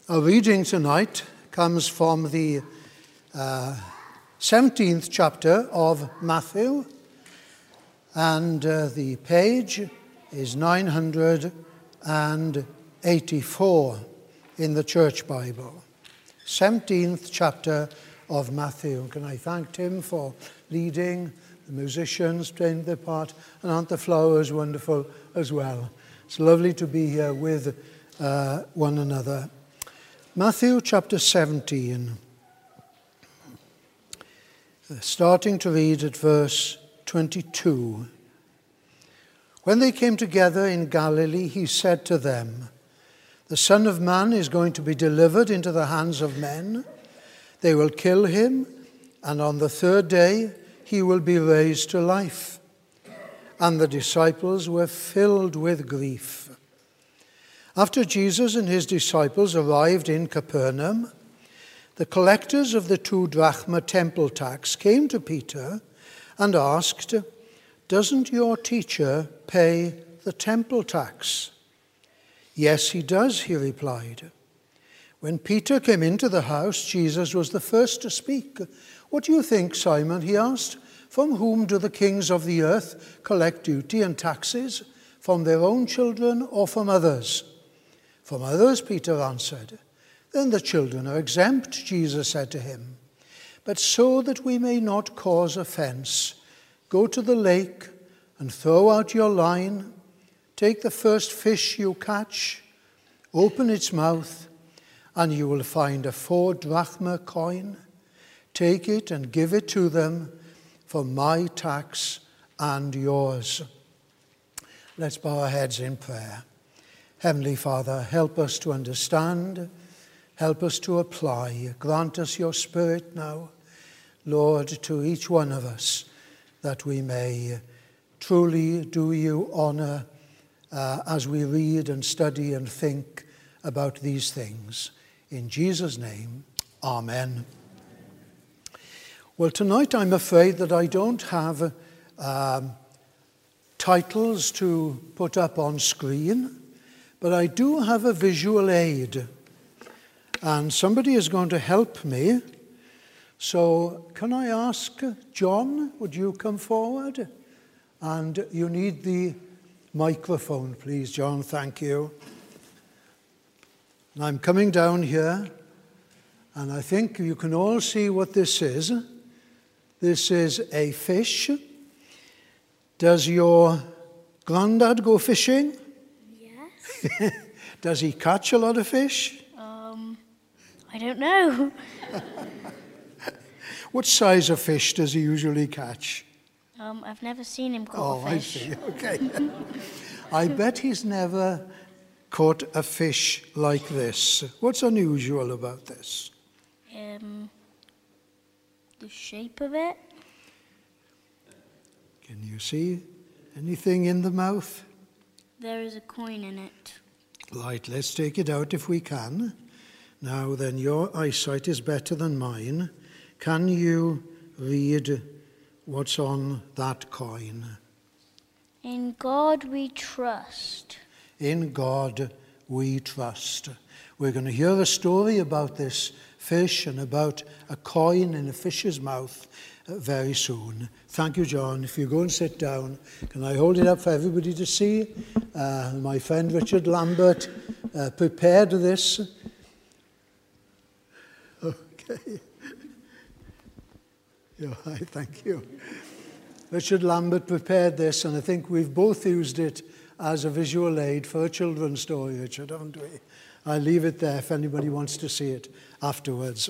Our reading tonight comes from the 17th chapter of Matthew, and the page is 984 in the Church Bible. 17th chapter of Matthew. Can I thank Tim for leading, the musicians playing their part, and Aunt the Flowers wonderful as well. It's lovely to be here with one another. Matthew chapter 17, starting to read at verse 22. When they came together in Galilee, he said to them, "The Son of Man is going to be delivered into the hands of men. They will kill him, and on the third day he will be raised to life." And the disciples were filled with grief. After Jesus and his disciples arrived in Capernaum, the collectors of the 2 drachma temple tax came to Peter and asked, "Doesn't your teacher pay the temple tax?" "Yes, he does," he replied. When Peter came into the house, Jesus was the first to speak. "What do you think, Simon?" he asked. "From whom do the kings of the earth collect duty and taxes? From their own children or from others?" "From others," Peter answered. "Then the children are exempt," Jesus said to him. "But so that we may not cause offense, go to the lake and throw out your line. Take the first fish you catch, open its mouth, and you will find a 4 drachma coin. Take it and give it to them for my tax and yours." Let's bow our heads in prayer. Heavenly Father, help us to understand, help us to apply. Grant us your Spirit now, Lord, to each one of us, that we may truly do you honor as we read and study and think about these things. In Jesus' name, amen. Well, tonight I'm afraid that I don't have titles to put up on screen, but I do have a visual aid, and somebody is going to help me. So can I ask John, would you come forward? And you need the microphone, please, John. Thank you. And I'm coming down here, and I think you can all see what this is. This is a fish. Does your granddad go fishing? Yes. Does he catch a lot of fish? I don't know. What size of fish does he usually catch? I've never seen him caught a fish. I see. Okay. I bet he's never caught a fish like this. What's unusual about this? The shape of it. Can you see anything in the mouth? There is a coin in it. Right, let's take it out if we can. Now then, your eyesight is better than mine. Can you read what's on that coin? In God we trust. In God we trust. We're going to hear a story about this fish and about a coin in a fish's mouth very soon. Thank you, John. If you go and sit down, can I hold it up for everybody to see? My friend Richard Lambert prepared this. Okay. Yeah, thank you. Richard Lambert prepared this, and I think we've both used it as a visual aid for a children's story, Richard, haven't we? I'll leave it there if anybody wants to see it afterwards.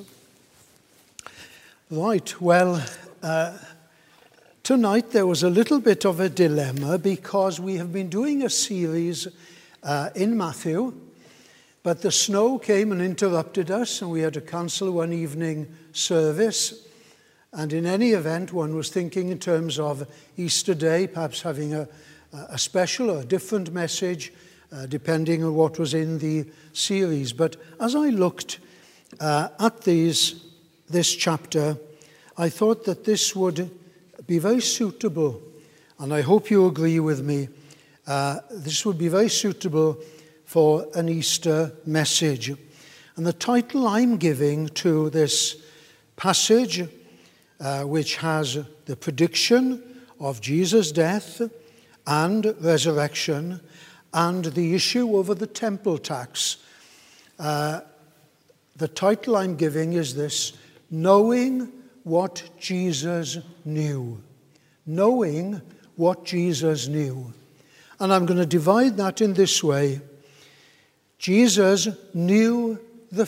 Right, well, tonight there was a little bit of a dilemma because we have been doing a series in Matthew, but the snow came and interrupted us, and we had to cancel one evening service. And in any event, one was thinking in terms of Easter Day, perhaps having a special or a different message, depending on what was in the series. But as I looked at this chapter, I thought that this would be very suitable, and I hope you agree with me, this would be very suitable for an Easter message. And the title I'm giving to this passage, which has the prediction of Jesus' death and resurrection and the issue over the temple tax, the title I'm giving is this: Knowing what Jesus knew. Knowing what Jesus knew. And I'm going to divide that in this way. Jesus knew the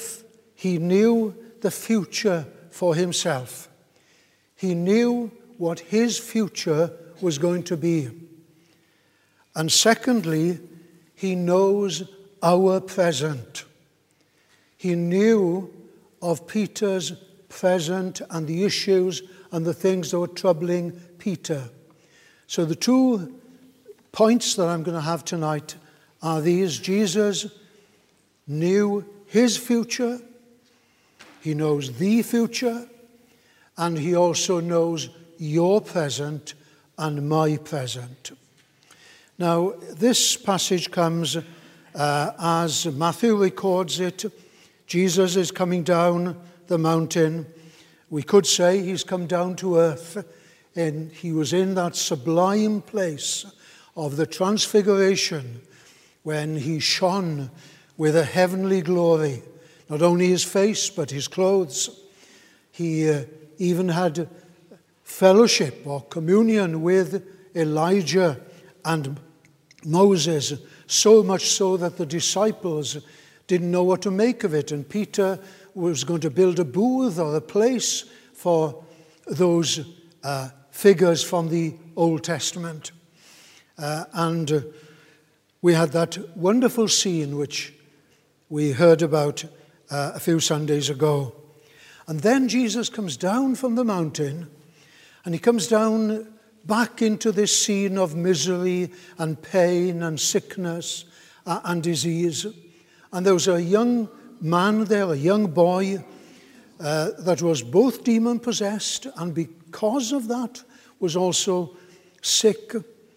future for himself. He knew what his future was going to be. And secondly, he knows our present. He knew of Peter's present and the issues and the things that were troubling Peter. So the 2 points that I'm going to have tonight are these: Jesus knew his future, he knows the future, and he also knows your present and my present. Now, this passage comes as Matthew records it. Jesus is coming down the mountain. We could say he's come down to earth, and he was in that sublime place of the transfiguration when he shone with a heavenly glory, not only his face but his clothes. He even had fellowship or communion with Elijah and Moses, so much so that the disciples didn't know what to make of it, and Peter was going to build a booth or a place for those figures from the Old Testament. And we had that wonderful scene which we heard about a few Sundays ago. And then Jesus comes down from the mountain, and he comes down back into this scene of misery and pain and sickness and disease. And there was a young man there, a young boy, that was both demon-possessed, and because of that was also sick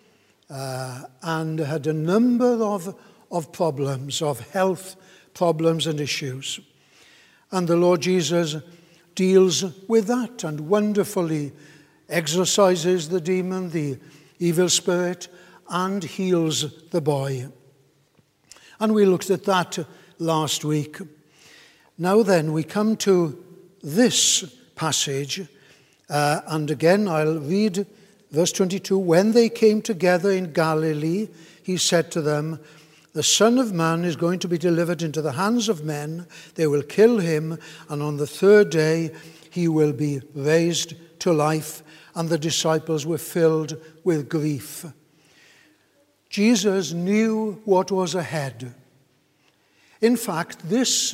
and had a number of problems, of health problems and issues. And the Lord Jesus deals with that and wonderfully exorcises the demon, the evil spirit, and heals the boy. And we looked at that last week. Now then, we come to this passage, and again I'll read verse 22. When they came together in Galilee, he said to them, "The Son of Man is going to be delivered into the hands of men. They will kill him, and on the third day he will be raised to life." And the disciples were filled with grief. Jesus knew what was ahead. In fact, these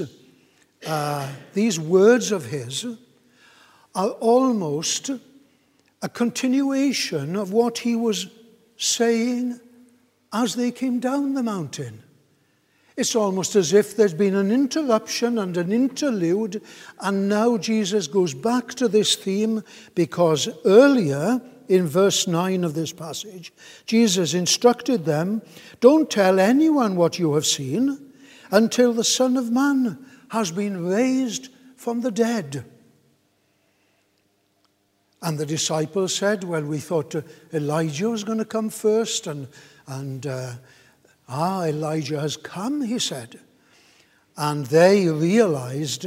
words of his are almost a continuation of what he was saying as they came down the mountain. It's almost as if there's been an interruption and an interlude, and now Jesus goes back to this theme, because earlier in verse 9 of this passage, Jesus instructed them, "Don't tell anyone what you have seen until the Son of Man has been raised from the dead." And the disciples said, "Well, we thought Elijah was going to come first, and Elijah has come," he said. And they realized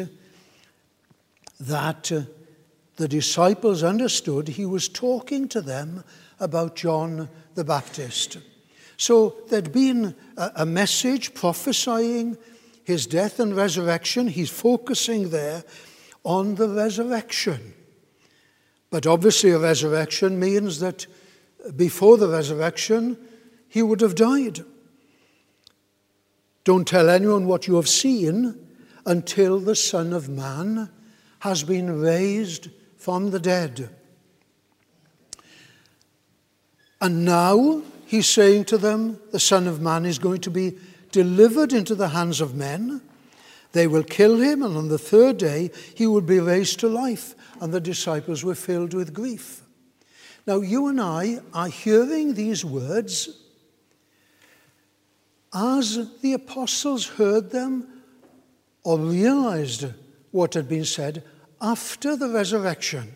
that the disciples understood he was talking to them about John the Baptist. So there'd been a message prophesying his death and resurrection. He's focusing there on the resurrection. But obviously a resurrection means that before the resurrection, he would have died. Don't tell anyone what you have seen until the Son of Man has been raised from the dead. And now he's saying to them, the Son of Man is going to be delivered into the hands of men. They will kill him, and on the third day he will be raised to life. And the disciples were filled with grief. Now you and I are hearing these words as the apostles heard them or realized what had been said after the resurrection.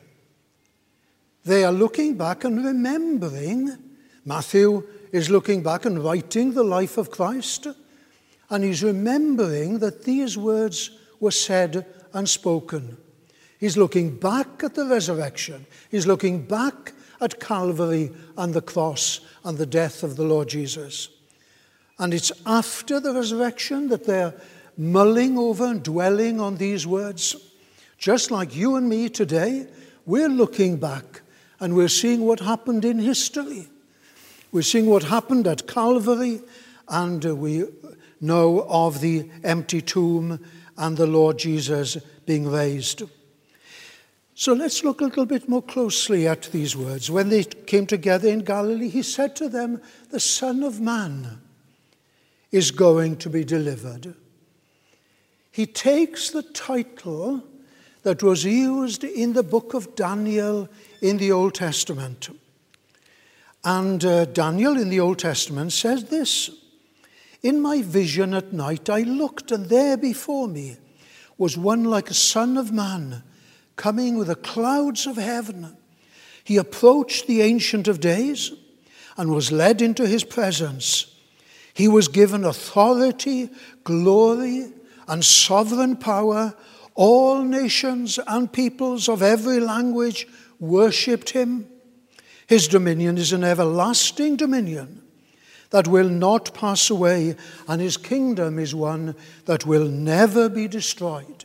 They are looking back and remembering. Matthew is looking back and writing the life of Christ, and he's remembering that these words were said and spoken. He's looking back at the resurrection. He's looking back at Calvary and the cross and the death of the Lord Jesus. And it's after the resurrection that they're mulling over and dwelling on these words. Just like you and me today, we're looking back and we're seeing what happened in history. We're seeing what happened at Calvary, and we know of the empty tomb and the Lord Jesus being raised. So let's look a little bit more closely at these words. When they came together in Galilee, he said to them, "The Son of Man is going to be delivered." He takes the title that was used in the book of Daniel in the Old Testament. And Daniel in the Old Testament says this: "In my vision at night I looked, and there before me was one like a son of man, coming with the clouds of heaven. He approached the Ancient of Days and was led into his presence. He was given authority, glory, and sovereign power. All nations and peoples of every language worshipped him. His dominion is an everlasting dominion that will not pass away, and his kingdom is one that will never be destroyed."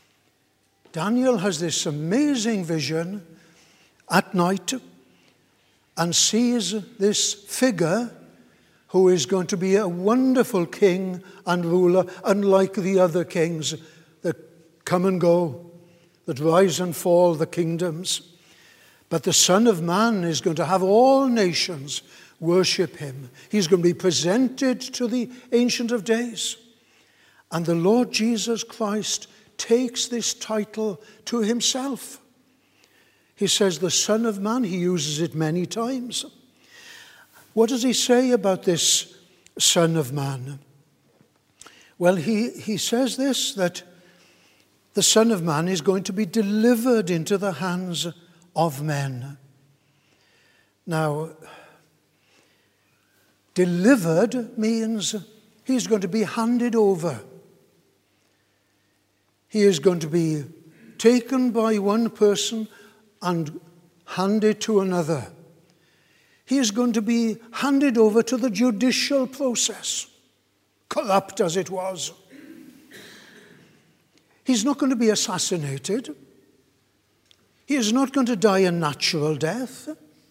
Daniel has this amazing vision at night and sees this figure who is going to be a wonderful king and ruler, unlike the other kings that come and go, that rise and fall, the kingdoms. But the Son of Man is going to have all nations worship him. He's going to be presented to the Ancient of Days. And the Lord Jesus Christ takes this title to himself. He says the Son of Man. He uses it many times. What does he say about this Son of Man? Well, he says this, that the Son of Man is going to be delivered into the hands of men. Now, delivered means he's going to be handed over. He is going to be taken by one person and handed to another. He is going to be handed over to the judicial process, corrupt as it was. He's not going to be assassinated. He is not going to die a natural death.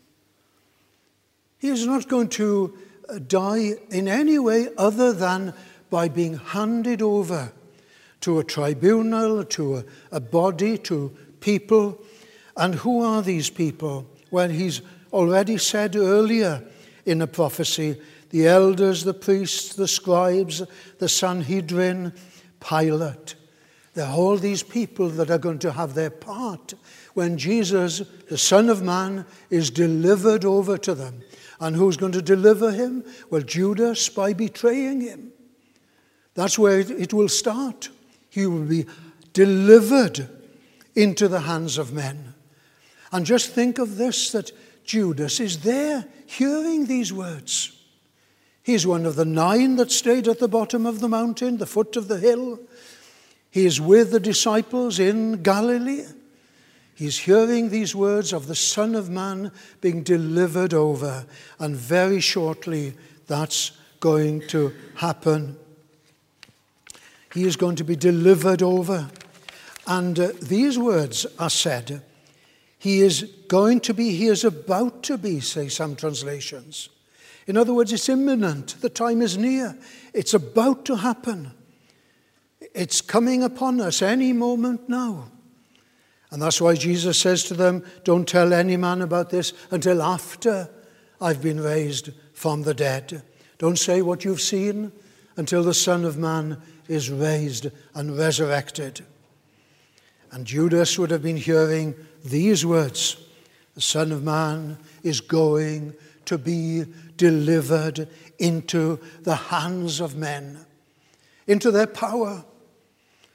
He is not going to die in any way other than by being handed over to a tribunal, to a body, to people. And who are these people? Well, he's already said earlier in a prophecy, the elders, the priests, the scribes, the Sanhedrin, Pilate. There are all these people that are going to have their part when Jesus, the Son of Man, is delivered over to them. And who's going to deliver him? Well, Judas, by betraying him. That's where it will start. He will be delivered into the hands of men. And just think of this, that Judas is there hearing these words. He's one of the 9 that stayed at the bottom of the mountain, the foot of the hill. He is with the disciples in Galilee. He's hearing these words of the Son of Man being delivered over. And very shortly, that's going to happen. He is going to be delivered over. And these words are said. He is going to be, he is about to be, say some translations. In other words, it's imminent. The time is near. It's about to happen. It's coming upon us any moment now. And that's why Jesus says to them, don't tell any man about this until after I've been raised from the dead. Don't say what you've seen until the Son of Man is raised and resurrected. And Judas would have been hearing these words. The Son of Man is going to be delivered into the hands of men, into their power.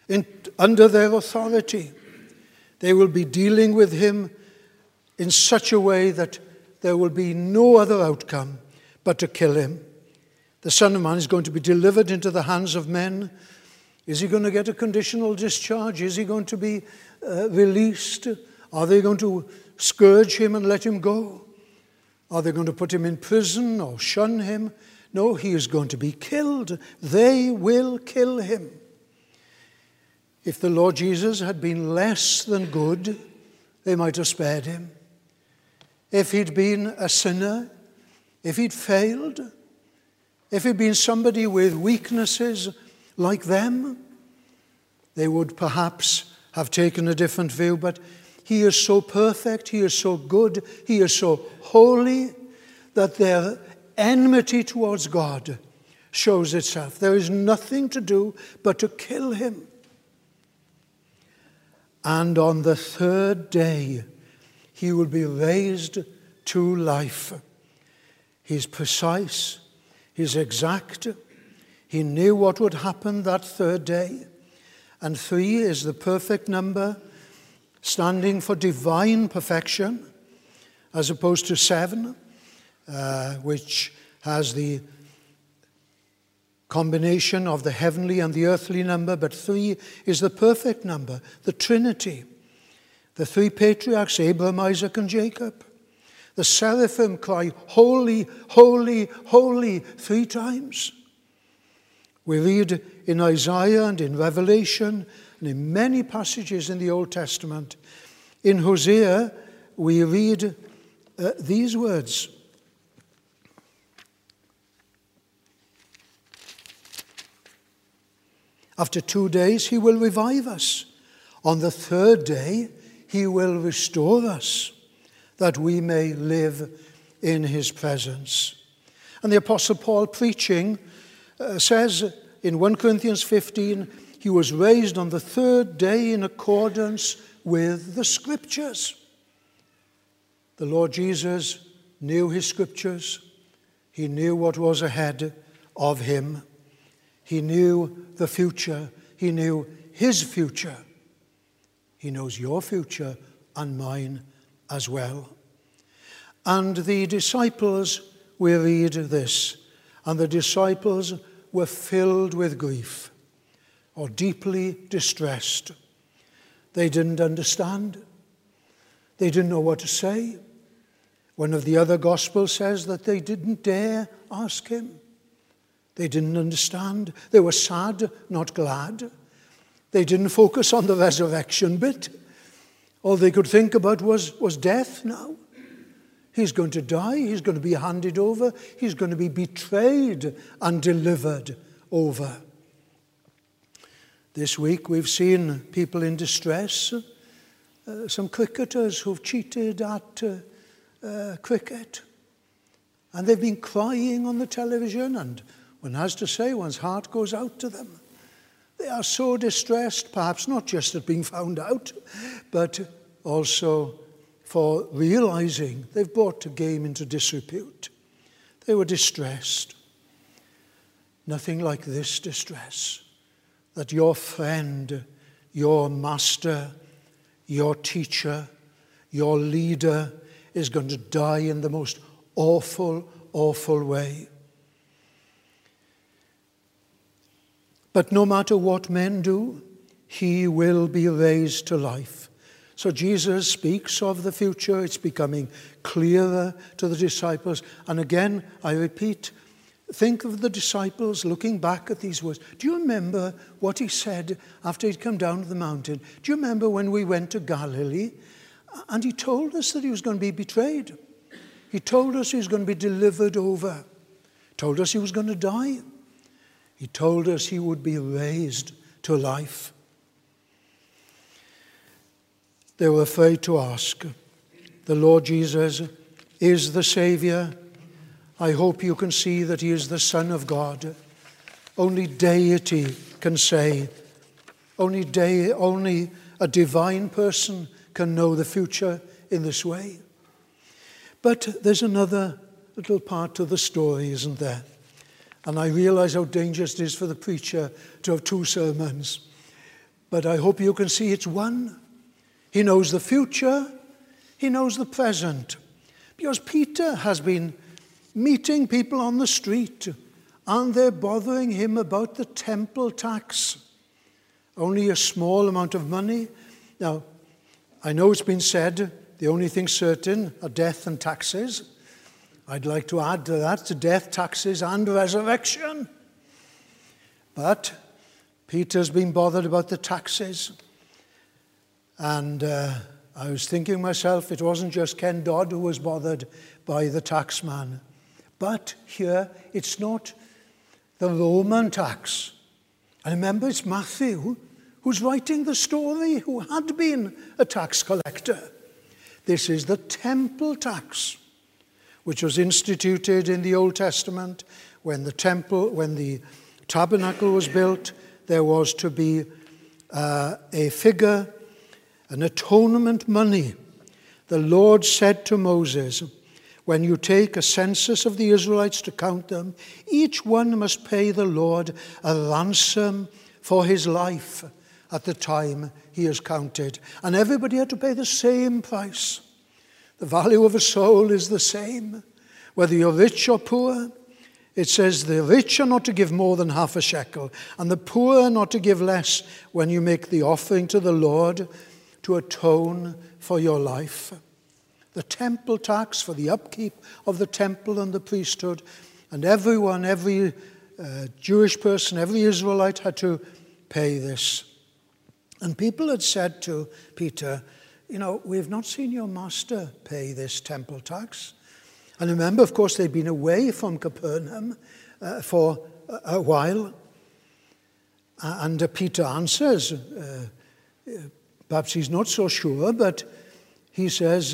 under their authority. They will be dealing with him in such a way that there will be no other outcome but to kill him. The Son of Man is going to be delivered into the hands of men. Is he going to get a conditional discharge? Is he going to be released? Are they going to scourge him and let him go? Are they going to put him in prison or shun him? No, he is going to be killed. They will kill him. If the Lord Jesus had been less than good, they might have spared him. If he'd been a sinner, if he'd failed, if he'd been somebody with weaknesses like them, they would perhaps have taken a different view. But he is so perfect, he is so good, he is so holy that their enmity towards God shows itself. There is nothing to do but to kill him. And on the third day, he will be raised to life. He's precise, he's exact. He knew what would happen that third day. And 3 is the perfect number, standing for divine perfection, as opposed to 7, which has the combination of the heavenly and the earthly number, but 3 is the perfect number, the Trinity. The 3 patriarchs, Abraham, Isaac, and Jacob. The seraphim cry, holy, holy, holy, 3 times. We read in Isaiah and in Revelation and in many passages in the Old Testament. In Hosea, we read these words. After 2 days, he will revive us. On the third day, he will restore us, that we may live in his presence. And the Apostle Paul, preaching, says in 1 Corinthians 15, he was raised on the third day in accordance with the Scriptures. The Lord Jesus knew his Scriptures. He knew what was ahead of him. He knew the future. He knew his future. He knows your future and mine as well. And the disciples, we read this, and the disciples were filled with grief, or deeply distressed. They didn't understand. They didn't know what to say. One of the other Gospels says that they didn't dare ask him. They didn't understand. They were sad, not glad. They didn't focus on the resurrection bit. All they could think about was death now. He's going to die. He's going to be handed over. He's going to be betrayed and delivered over. This week we've seen people in distress, some cricketers who've cheated at cricket. And they've been crying on the television, and one has to say one's heart goes out to them. They are so distressed, perhaps not just at being found out, but also for realizing they've brought the game into disrepute. They were distressed. Nothing like this distress, that your friend, your master, your teacher, your leader is going to die in the most awful, awful way. But no matter what men do, he will be raised to life. So Jesus speaks of the future. It's becoming clearer to the disciples. And again, I repeat, think of the disciples looking back at these words. Do you remember what he said after he'd come down to the mountain? Do you remember when we went to Galilee? And he told us that he was going to be betrayed. He told us he was going to be delivered over. He told us he was going to die. He told us he would be raised to life. They were afraid to ask. The Lord Jesus is the Savior. I hope you can see that he is the Son of God. Only deity can say, only a divine person can know the future in this way. But there's another little part to the story, isn't there? And I realize how dangerous it is for the preacher to have 2 sermons. but I hope you can see it's one. He knows the future. He knows the present. Because Peter has been meeting people on the street, and they're bothering him about the temple tax. Only a small amount of money. Now, I know it's been said the only thing certain are death and taxes. I'd like to add to that, to death, taxes, and resurrection. But Peter's been bothered about the taxes. And I was thinking myself, it wasn't just Ken Dodd who was bothered by the tax man. But here, it's not the Roman tax. And remember, it's Matthew who's writing the story, who had been a tax collector. This is the temple tax, which was instituted in the Old Testament. When the tabernacle was built, there was to be a figure, an atonement money. The Lord said to Moses, when you take a census of the Israelites to count them, each one must pay the Lord a ransom for his life at the time he is counted. And everybody had to pay the same price. The value of a soul is the same, whether you're rich or poor. It says the rich are not to give more than half a shekel, and the poor are not to give less when you make the offering to the Lord to atone for your life. The temple tax for the upkeep of the temple and the priesthood, and everyone, every Jewish person, every Israelite had to pay this. And people had said to Peter, we've not seen your master pay this temple tax. And remember, of course, they'd been away from Capernaum for a while. And Peter answers, perhaps he's not so sure, but he says,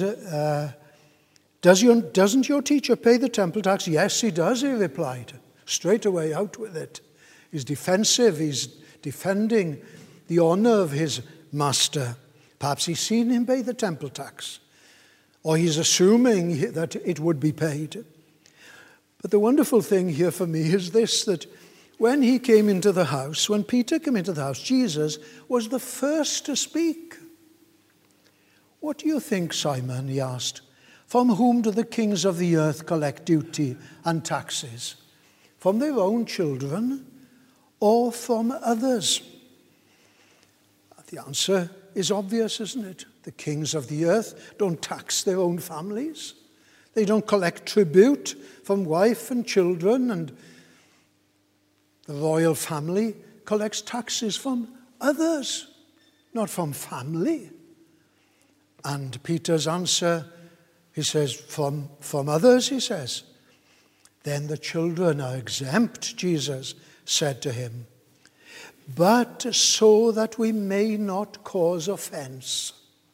doesn't your teacher pay the temple tax? Yes, he does, he replied. Straight away out with it. He's defensive, he's defending the honor of his master. Perhaps he's seen him pay the temple tax, or he's assuming that it would be paid. But the wonderful thing here for me is this, that when he came into the house, when Peter came into the house, Jesus was the first to speak. What do you think, Simon? He asked. From whom do the kings of the earth collect duty and taxes? From their own children or from others? The answer is obvious, isn't it? The kings of the earth don't tax their own families. They don't collect tribute from wife and children, and the royal family collects taxes from others, not from family. And Peter's answer, he says, from others, he says. Then the children are exempt, Jesus said to him, but so that we may not cause offense.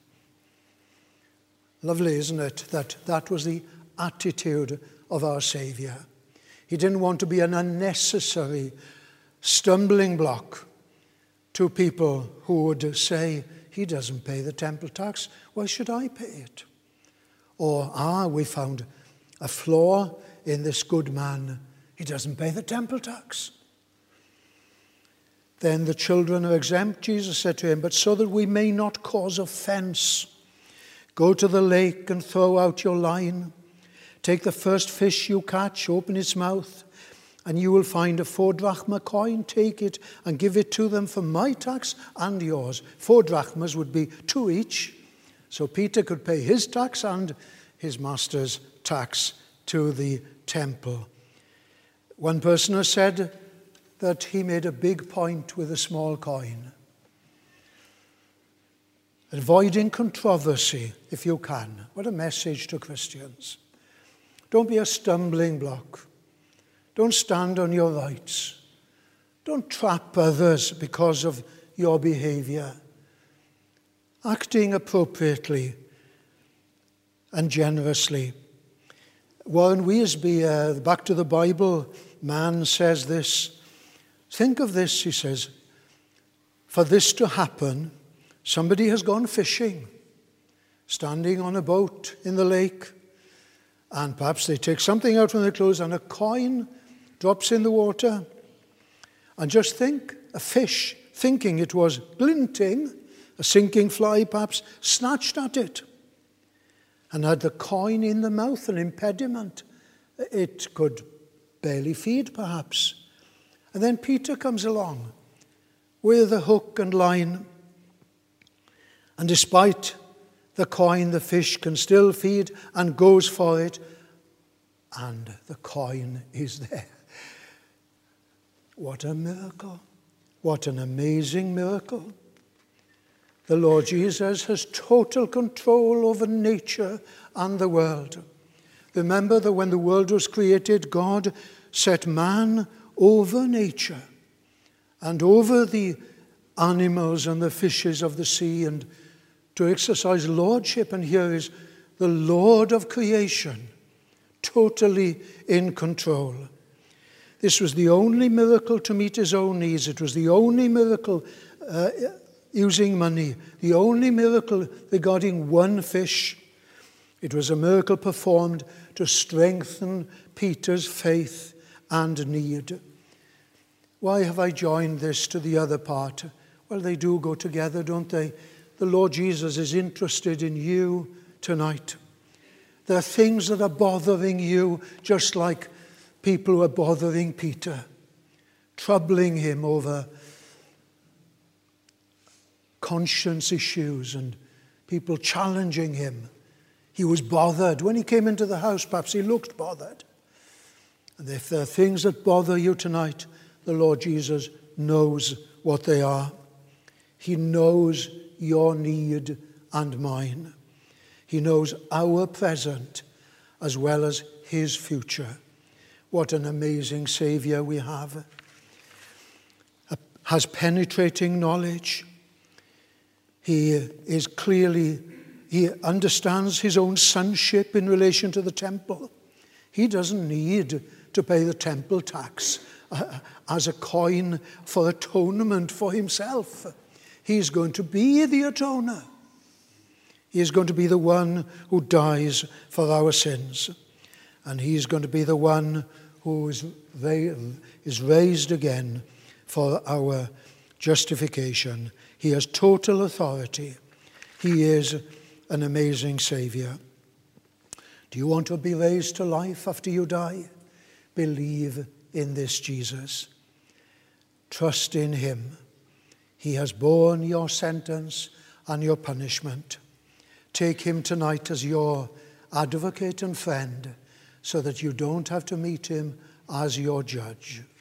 Lovely, isn't it? That was the attitude of our Savior. He didn't want to be an unnecessary stumbling block to people who would say, he doesn't pay the temple tax, why should I pay it? Or, we found a flaw in this good man, he doesn't pay the temple tax. Then the children are exempt, Jesus said to him, but so that we may not cause offense, go to the lake and throw out your line. Take the first fish you catch, open its mouth, and you will find a 4 drachma coin. Take it and give it to them for my tax and yours. 4 drachmas would be 2 each. So Peter could pay his tax and his master's tax to the temple. One person has said that he made a big point with a small coin. Avoiding controversy, if you can. What a message to Christians. Don't be a stumbling block. Don't stand on your rights. Don't trap others because of your behavior. Acting appropriately and generously. Warren Wiersbe, the Back to the Bible man, says this. Think of this, he says. For this to happen, somebody has gone fishing, standing on a boat in the lake, and perhaps they take something out from their clothes and a coin drops in the water. And just think, a fish thinking it was glinting, a sinking fly perhaps, snatched at it and had the coin in the mouth, an impediment. It could barely feed perhaps. And then Peter comes along with a hook and line. And despite the coin, the fish can still feed and goes for it. And the coin is there. What a miracle. What an amazing miracle. The Lord Jesus has total control over nature and the world. Remember that when the world was created, God set man over nature and over the animals and the fishes of the sea and to exercise lordship. And here is the Lord of creation, totally in control. This was the only miracle to meet his own needs. It was the only miracle using money, the only miracle regarding one fish. It was a miracle performed to strengthen Peter's faith and need. Why have I joined this to the other part? Well, they do go together, don't they? The Lord Jesus is interested in you tonight. There are things that are bothering you, just like people were bothering Peter, troubling him over conscience issues and people challenging him. He was bothered. When he came into the house, perhaps he looked bothered. And if there are things that bother you tonight, the Lord Jesus knows what they are. He knows your need and mine. He knows our present as well as his future. What an amazing Savior we have. Has penetrating knowledge. He understands his own sonship in relation to the temple. He doesn't need to pay the temple tax as a coin for atonement for himself. He's going to be the atoner. He is going to be the one who dies for our sins. And he's going to be the one who is raised again for our justification. He has total authority. He is an amazing Savior. Do you want to be raised to life after you die? Believe in this Jesus. Trust in him. He has borne your sentence and your punishment. Take him tonight as your advocate and friend so that you don't have to meet him as your judge.